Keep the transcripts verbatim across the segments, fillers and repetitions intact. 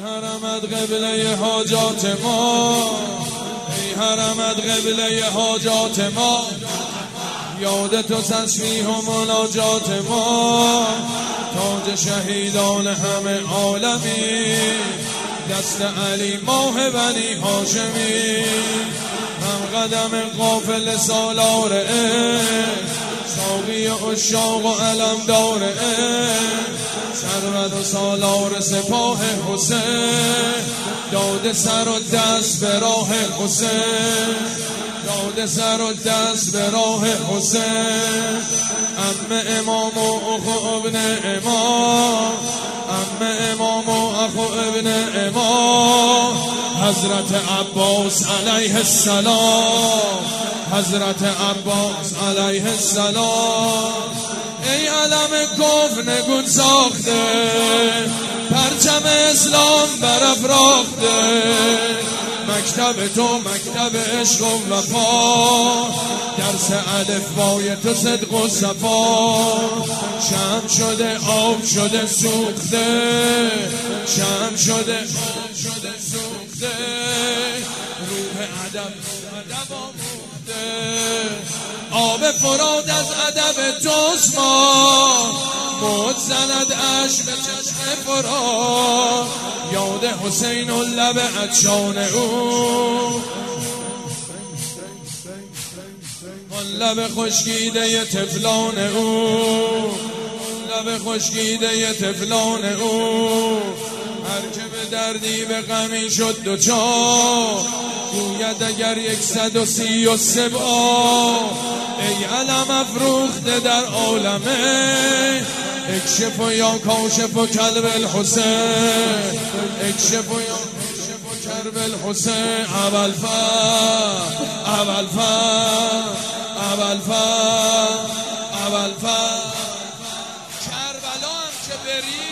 حرمت قبله حاجات ما، ای حرمت قبله حاجات ما، یاد تو تسبیح و مناجات ما، تاج شهیدان همه عالمی، دست علی ماه بنی هاشمی، هم قدم قافل سالار عشق، ساقی عشاق و علمدار عشق، سرود و سالار سپاه حسین، داده سر و دست به راه حسین، داده سر و دست به راه حسین، عم امام و اخو ابن امام، عم امام و اخو ابن امام، حضرت عباس علیه السلام، حضرت عباس علیه السلام. ای علم کفر نگون ساخته، پرچم اسلام برافراخته، مکتب تو مکتب عشق و وفا، درس الفبای تو صدق و صفا، شمع شده آب شده سوخته، شمع شده آب شده سوخته، روح ادب ادب آموخته، آب فرات از ادب توست ما، موج زند اشک به چشم فرات، یاد حسین و لب عطشان او، آن لب خشکیده طفلان او، لب خشکیده طفلان او، هر که به دردی به غمی شد دوچار، گوید اگر یکصد و سی و سه بار، ای علم افروخته در عالمه، اکشف و یا کاشف و کلب الحسین، اکشف و یا کاشف و کلب الحسین، اول فر اول فر اول فر اول فر. کربلا هم که بری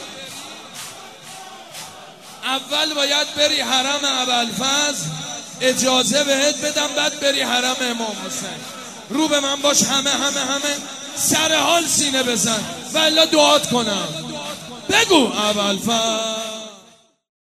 اول باید بری حرم ابوالفضل، اجازه بهت بدم، بعد بری حرم امام حسین. رو به من باش، همه همه همه سر حال سینه بزن و الا دعات کنم. بگو ابوالفضل.